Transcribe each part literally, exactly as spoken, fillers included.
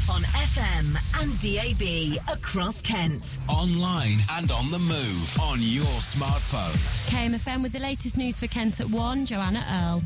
On F M and D A B across Kent. Online and on the move on your smartphone. K M F M with the latest news for Kent at one, Joanna Earle.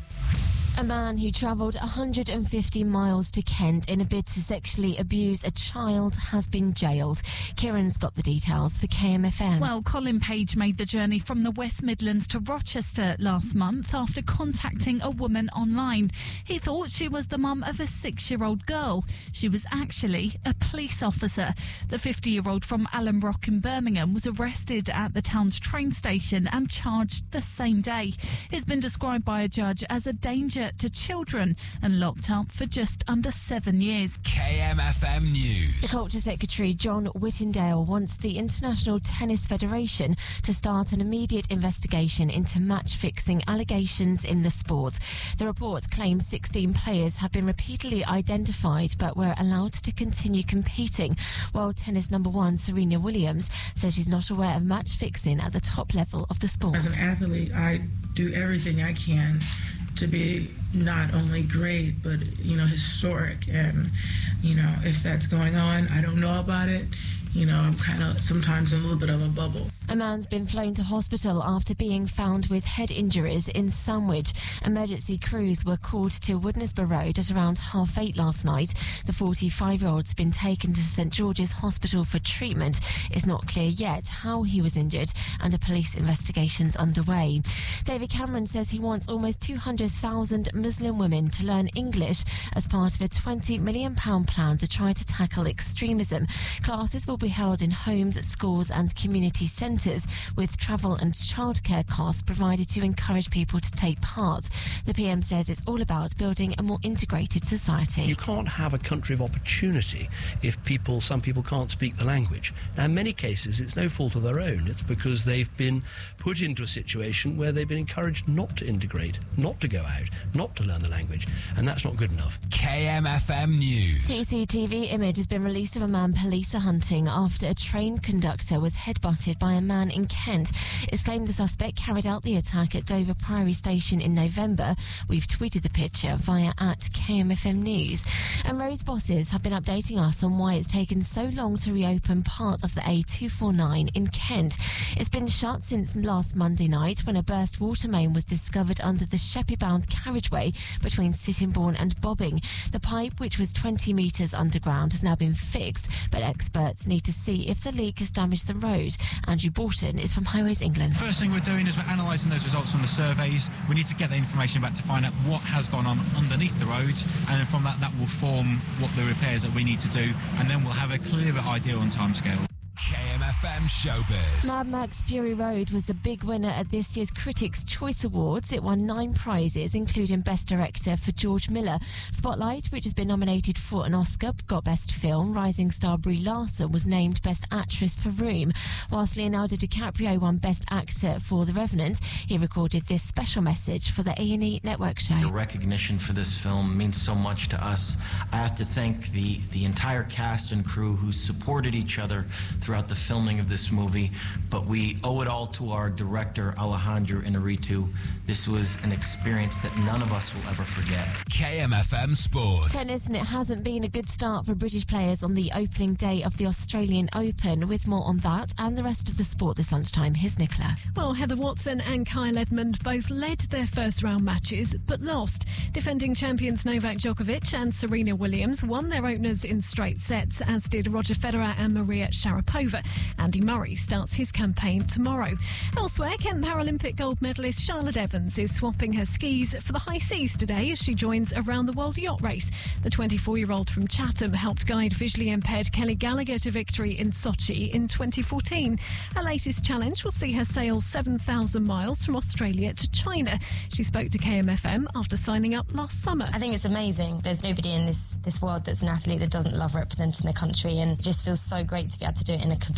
A man who travelled one hundred fifty miles to Kent in a bid to sexually abuse a child has been jailed. Kieran's got the details for K M F M. Well, Colin Page made the journey from the West Midlands to Rochester last month after contacting a woman online. He thought she was the mum of a six-year-old girl. She was actually a police officer. The fifty-year-old from Allen Rock in Birmingham was arrested at the town's train station and charged the same day. He's been described by a judge as a danger to children and locked up for just under seven years. K M F M News. The Culture Secretary John Whittindale wants the International Tennis Federation to start an immediate investigation into match-fixing allegations in the sport. The report claims sixteen players have been repeatedly identified but were allowed to continue competing. World tennis number one Serena Williams says she's not aware of match-fixing at the top level of the sport. As an athlete, I do everything I can to be not only great, but, you know, historic. And, you know, if that's going on, I don't know about it. You know, I'm kind of sometimes in a little bit of a bubble. A man's been flown to hospital after being found with head injuries in Sandwich. Emergency crews were called to Woodnesborough Road at around half eight last night. The forty-five-year-old's been taken to St George's Hospital for treatment. It's not clear yet how he was injured, and a police investigation's underway. David Cameron says he wants almost two hundred thousand Muslim women to learn English as part of a twenty million pounds plan to try to tackle extremism. Classes will be held in homes, schools and community centres, with travel and childcare costs provided to encourage people to take part. The P M says it's all about building a more integrated society. You can't have a country of opportunity if people, some people can't speak the language. Now, in many cases, it's no fault of their own. It's because they've been put into a situation where they've been encouraged not to integrate, not to go out, not to learn the language, and that's not good enough. K M F M News. C C T V image has been released of a man police are hunting after a train conductor was headbutted by a man in Kent. It's claimed the suspect carried out the attack at Dover Priory Station in November. We've tweeted the picture via at K M F M News. And roads bosses have been updating us on why it's taken so long to reopen part of the A two forty-nine in Kent. It's been shut since last Monday night when a burst water main was discovered under the Sheppey-bound carriageway between Sittingbourne and Bobbing. The pipe, which was twenty metres underground, has now been fixed, but experts need to see if the leak has damaged the road. Andrew Borton is from Highways England. First thing we're doing is we're analysing those results from the surveys. We need to get the information back to find out what has gone on underneath the roads, and then from that, that will form what the repairs that we need to do, and then we'll have a clearer idea on timescale. K M F M Showbiz. Mad Max Fury Road was the big winner at this year's Critics' Choice Awards. It won nine prizes, including Best Director for George Miller. Spotlight, which has been nominated for an Oscar, got Best Film. Rising star Brie Larson was named Best Actress for Room. Whilst Leonardo DiCaprio won Best Actor for The Revenant, he recorded this special message for the A and E Network show. The recognition for this film means so much to us. I have to thank the, the entire cast and crew who supported each other throughout the filming of this movie, but we owe it all to our director, Alejandro Inarritu. This was an experience that none of us will ever forget. K M F M Sport. Tennis, and it hasn't been a good start for British players on the opening day of the Australian Open. With more on that and the rest of the sport this lunchtime, here's Nicola. Well, Heather Watson and Kyle Edmund both led their first round matches, but lost. Defending champions Novak Djokovic and Serena Williams won their openers in straight sets, as did Roger Federer and Maria Sharapova. Andy Murray starts his campaign tomorrow. Elsewhere, Kent Paralympic gold medalist Charlotte Evans is swapping her skis for the high seas today as she joins a round the world yacht race. The twenty-four-year-old from Chatham helped guide visually impaired Kelly Gallagher to victory in Sochi in twenty fourteen. Her latest challenge will see her sail seven thousand miles from Australia to China. She spoke to K M F M after signing up last summer. I think it's amazing. There's nobody in this, this world that's an athlete that doesn't love representing their country, and it just feels so great to be able to do it in a completely different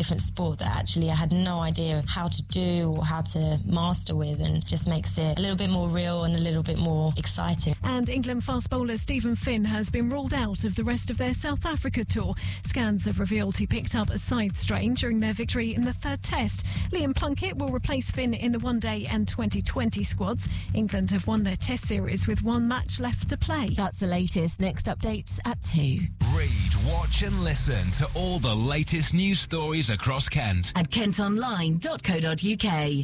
different sport that actually I had no idea how to do or how to master with, and just makes it a little bit more real and a little bit more exciting. And England fast bowler Stephen Finn has been ruled out of the rest of their South Africa tour. Scans have revealed he picked up a side strain during their victory in the third test. Liam Plunkett will replace Finn in the one-day and twenty twenty squads. England have won their test series with one match left to play. That's the latest. Next updates at two. Read, watch and listen to all the latest news stories across Kent at kent online dot co dot uk.